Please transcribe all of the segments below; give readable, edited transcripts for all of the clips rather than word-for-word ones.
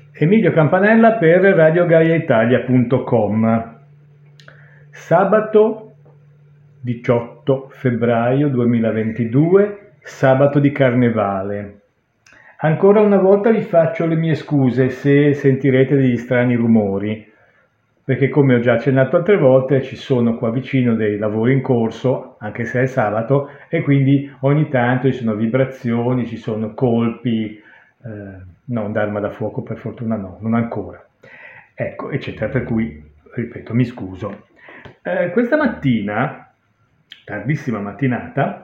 Emilio Campanella per radiogaiaitalia.com. Sabato 18 febbraio 2022, sabato di Carnevale. Ancora una volta vi faccio le mie scuse se sentirete degli strani rumori, perché come ho già accennato altre volte ci sono qua vicino dei lavori in corso, anche se è sabato, e quindi ogni tanto ci sono vibrazioni, ci sono colpi, non d'arma da fuoco per fortuna no, non ancora, ecco, eccetera, per cui, ripeto, mi scuso. Questa mattina, tardissima mattinata,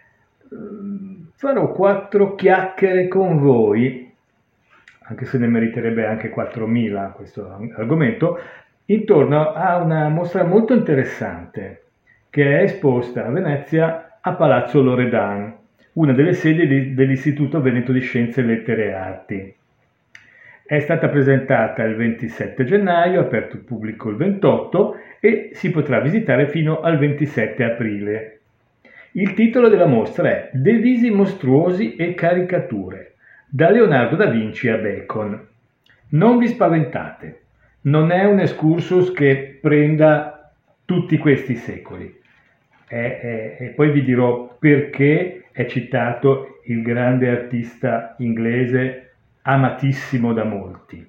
farò 4 chiacchiere con voi, anche se ne meriterebbe anche 4.000 questo argomento, intorno a una mostra molto interessante che è esposta a Venezia a Palazzo Loredan, una delle sedi dell'Istituto Veneto di Scienze, Lettere e Arti. È stata presentata il 27 gennaio, aperto al pubblico il 28 e si potrà visitare fino al 27 aprile. Il titolo della mostra è De visi mostruosi e caricature, da Leonardo da Vinci a Bacon. Non vi spaventate, non è un excursus che prenda tutti questi secoli. E poi vi dirò perché è citato il grande artista inglese amatissimo da molti.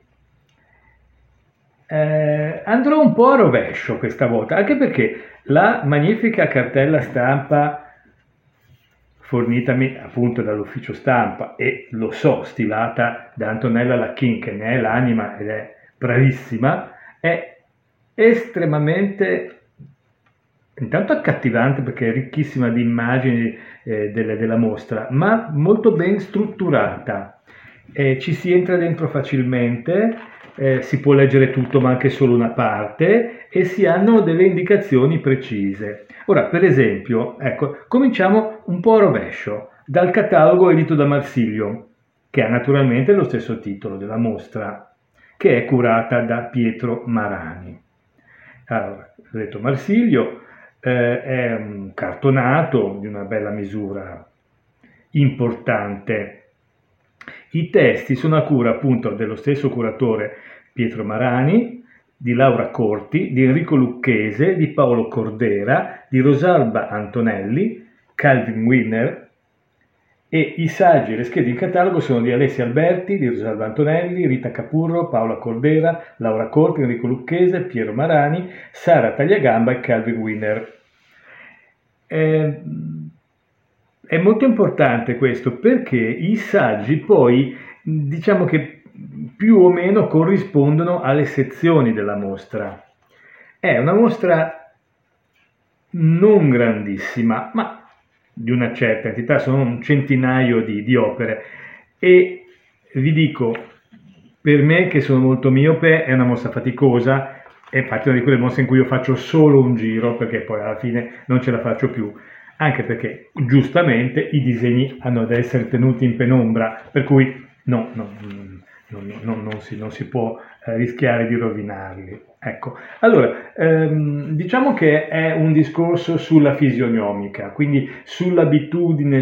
Andrò un po' a rovescio questa volta, anche perché la magnifica cartella stampa fornitami appunto dall'ufficio stampa e lo so, stilata da Antonella Lacchin, che ne è l'anima ed è bravissima, è estremamente intanto accattivante perché è ricchissima di immagini della mostra, ma molto ben strutturata. Ci si entra dentro facilmente, si può leggere tutto ma anche solo una parte e si hanno delle indicazioni precise. Ora, per esempio, ecco, cominciamo un po' a rovescio, dal catalogo edito da Marsilio, che ha naturalmente lo stesso titolo della mostra, che è curata da Pietro Marani. Allora, ho detto Marsilio, è un cartonato di una bella misura importante. I testi sono a cura appunto dello stesso curatore Pietro Marani, di Laura Corti, di Enrico Lucchese, di Paolo Cordera, di Rosalba Antonelli, Calvin Winner, e i saggi e le schede in catalogo sono di Alessia Alberti, di Rosalba Antonelli, Rita Capurro, Paola Cordera, Laura Corti, Enrico Lucchese, Piero Marani, Sara Tagliagamba e Calvin Winner. È molto importante questo perché i saggi poi diciamo che più o meno corrispondono alle sezioni della mostra. È una mostra non grandissima, ma di una certa entità, sono un centinaio di opere e vi dico, per me che sono molto miope è una mostra faticosa, è infatti una di quelle mostre in cui io faccio solo un giro perché poi alla fine non ce la faccio più, anche perché giustamente i disegni hanno ad essere tenuti in penombra, per cui non si può rischiare di rovinarli. Ecco, allora, diciamo che è un discorso sulla fisionomica, quindi sull'abitudine,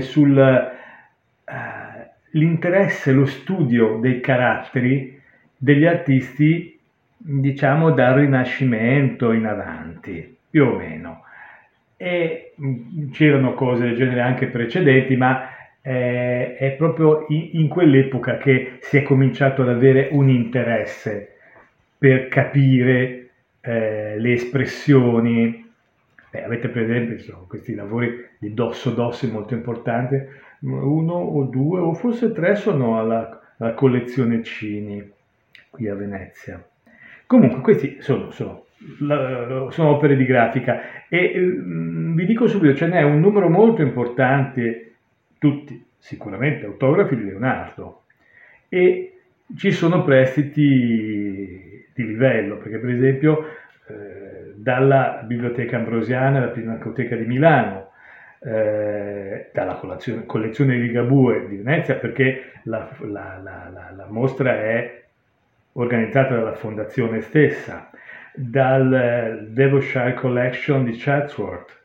l'interesse, lo studio dei caratteri degli artisti, diciamo dal Rinascimento in avanti, più o meno. E c'erano cose del genere anche precedenti, ma è proprio in quell'epoca che si è cominciato ad avere un interesse per capire le espressioni. Avete per esempio questi lavori di Dosso Dossi molto importanti, uno o due o forse tre sono alla collezione Cini qui a Venezia. Comunque questi sono opere di grafica e vi dico subito, ce n'è un numero molto importante, tutti sicuramente autografi di Leonardo, e ci sono prestiti di livello, perché per esempio dalla Biblioteca Ambrosiana, la Pinacoteca di Milano, dalla collezione di Ligabue di Venezia, perché la mostra è organizzata dalla fondazione stessa, dal Devonshire Collection di Chatsworth,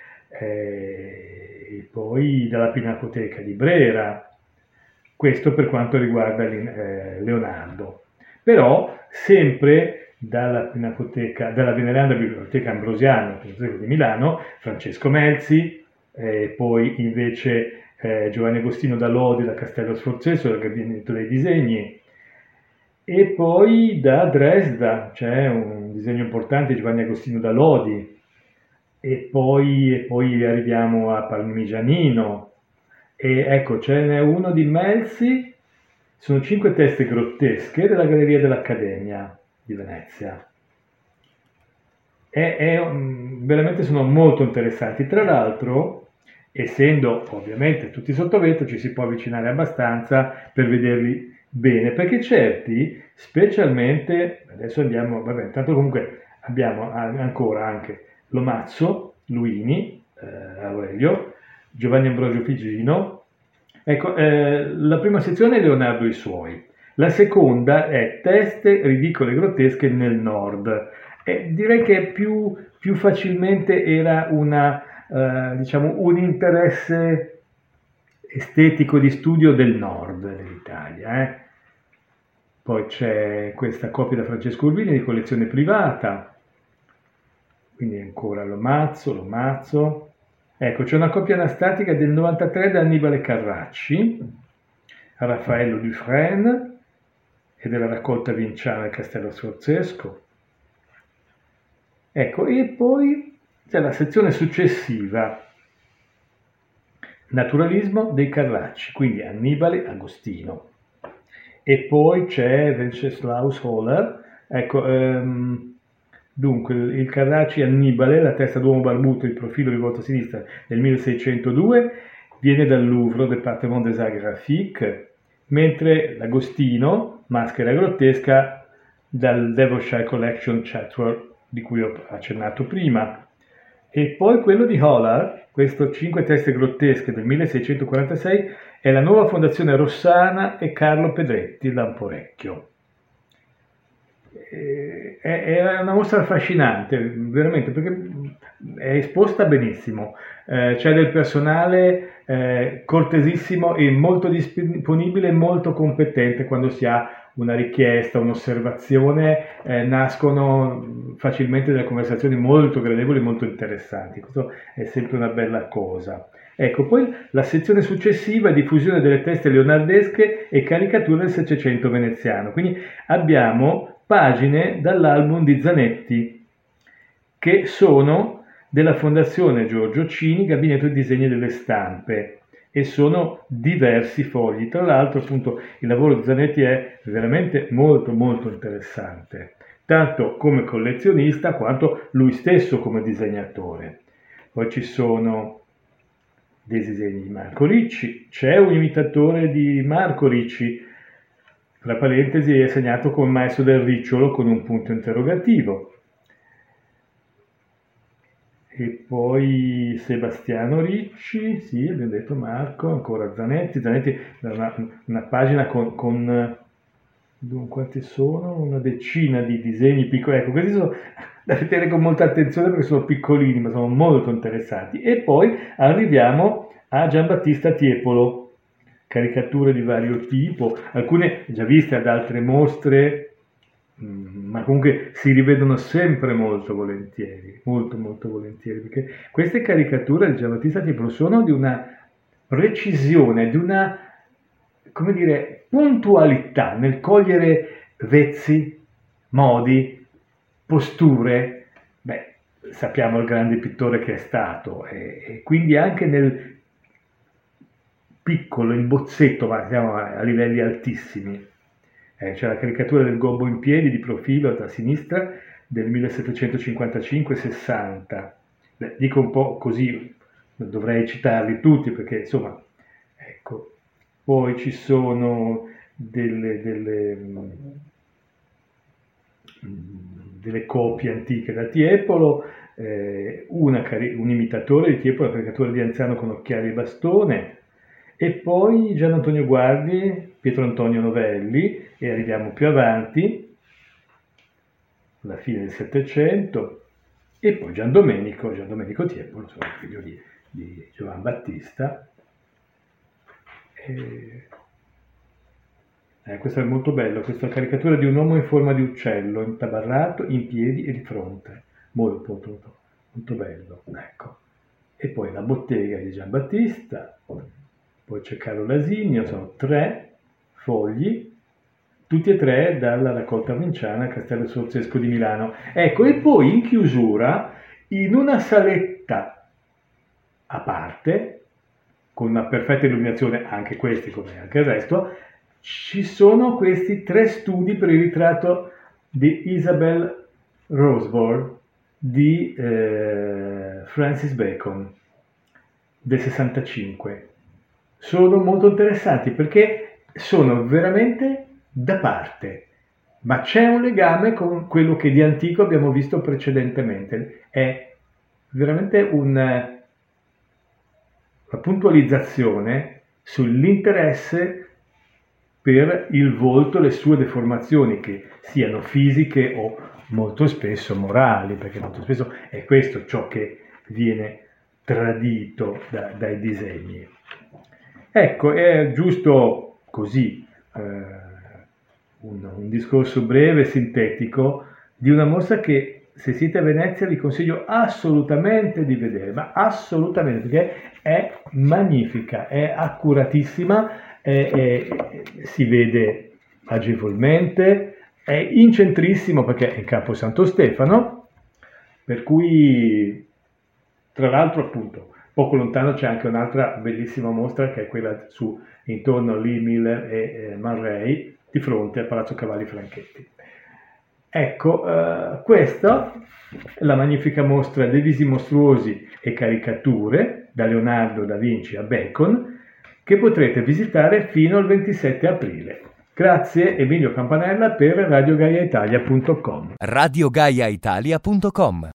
e poi dalla Pinacoteca di Brera. Questo per quanto riguarda Leonardo. però sempre dalla veneranda Biblioteca Ambrosiana di Milano, Francesco Melzi, poi invece Giovanni Agostino da Lodi da Castello Sforzesco, dal Gabinetto dei Disegni, e poi da Dresda c'è un disegno importante, Giovanni Agostino da Lodi, e poi arriviamo a Parmigianino, e ecco, ce n'è uno di Melzi, sono 5 teste grottesche della Galleria dell'Accademia di Venezia. Veramente sono molto interessanti. Tra l'altro, essendo ovviamente tutti sotto vetro, ci si può avvicinare abbastanza per vederli bene, perché certi, specialmente, adesso andiamo, vabbè, intanto comunque abbiamo ancora anche Lomazzo, Luini, Aurelio, Giovanni Ambrogio Figino. Ecco, la prima sezione è Leonardo e i suoi, la seconda è Teste ridicole e grottesche nel nord. Direi che più facilmente era diciamo, un interesse estetico di studio del nord dell'Italia. Poi c'è questa copia da Francesco Urbini di collezione privata, quindi ancora Lomazzo. Ecco, c'è una copia anastatica del 93 da Annibale Carracci, Raffaello Dufresne e della raccolta Vinciana del Castello Sforzesco. Ecco, e poi c'è la sezione successiva, Naturalismo dei Carracci, quindi Annibale Agostino. E poi c'è Wenceslaus Holler, ecco, dunque il Carracci Annibale, la testa d'uomo barbuto, il profilo rivolto a sinistra del 1602, viene dal Louvre, Département des Arts Graphiques, mentre l'Agostino, maschera grottesca, dal Devonshire Collection Chatsworth, di cui ho accennato prima. E poi quello di Holler, questo 5 teste grottesche del 1646, è la nuova fondazione Rossana e Carlo Pedretti Lamporecchio. È una mostra affascinante, veramente, perché è esposta benissimo. C'è del personale cortesissimo e molto disponibile e molto competente quando si ha una richiesta, un'osservazione, nascono facilmente delle conversazioni molto gradevoli, molto interessanti. Questo è sempre una bella cosa. Ecco, poi la sezione successiva è diffusione delle teste leonardesche e caricature del Settecento veneziano. Quindi abbiamo pagine dall'album di Zanetti, che sono della Fondazione Giorgio Cini, Gabinetto di Disegni delle Stampe, e sono diversi fogli. Tra l'altro, appunto, il lavoro di Zanetti è veramente molto molto interessante, tanto come collezionista quanto lui stesso come disegnatore. Poi ci sono dei disegni di Marco Ricci, c'è un imitatore di Marco Ricci, tra parentesi è segnato come maestro del ricciolo con un punto interrogativo. E poi Sebastiano Ricci, sì, abbiamo detto Marco, ancora Zanetti, una pagina con quanti sono? Una decina di disegni piccoli, ecco, questi sono da vedere con molta attenzione perché sono piccolini, ma sono molto interessanti. E poi arriviamo a Giambattista Tiepolo, caricature di vario tipo, alcune già viste ad altre mostre, ma comunque si rivedono sempre molto volentieri, molto molto volentieri, perché queste caricature di Giambattista Tiepolo sono di una precisione, di una, come dire, puntualità nel cogliere vezzi, modi, posture. Beh, sappiamo il grande pittore che è stato, e quindi anche nel piccolo, il bozzetto, ma siamo a livelli altissimi. C'è la caricatura del gobbo in piedi di profilo da sinistra del 1755-60. Dico un po' così, dovrei citarli tutti perché insomma, ecco. Poi ci sono delle copie antiche da Tiepolo, un imitatore di Tiepolo, la caricatura di anziano con occhiali e bastone, e poi Gian Antonio Guardi, Pietro Antonio Novelli, e arriviamo più avanti, alla fine del Settecento, e poi Gian Domenico Tiepolo, il figlio di Giovan Battista. Questo è molto bello, questa caricatura di un uomo in forma di uccello, intabarrato, in piedi e di fronte. Molto, molto, molto bello, ecco. E poi la bottega di Giambattista, poi c'è Carlo Lasinio, sono 3 fogli, tutti e 3 dalla raccolta vinciana Castello Sforzesco di Milano. Ecco, e poi in chiusura, in una saletta a parte, con una perfetta illuminazione, anche questi come anche il resto, ci sono questi 3 studi per il ritratto di Isabel Rosborn di Francis Bacon del 65. Sono molto interessanti perché sono veramente da parte, ma c'è un legame con quello che di antico abbiamo visto precedentemente. È veramente una puntualizzazione sull'interesse per il volto, le sue deformazioni, che siano fisiche o molto spesso morali, perché molto spesso è questo ciò che viene tradito dai disegni. Ecco, è giusto così un discorso breve, sintetico, di una mostra che, se siete a Venezia, vi consiglio assolutamente di vedere, ma assolutamente, perché è magnifica, è accuratissima, si vede agevolmente, è in centrissimo perché è in Campo Santo Stefano, per cui, tra l'altro, appunto, poco lontano c'è anche un'altra bellissima mostra, che è quella intorno a Lee Miller e Man Ray, di fronte al Palazzo Cavalli Franchetti. Ecco, questa è la magnifica mostra dei visi mostruosi e caricature, da Leonardo da Vinci a Bacon, che potrete visitare fino al 27 aprile. Grazie Emilio Campanella per radiogaiaitalia.com. radiogaiaitalia.com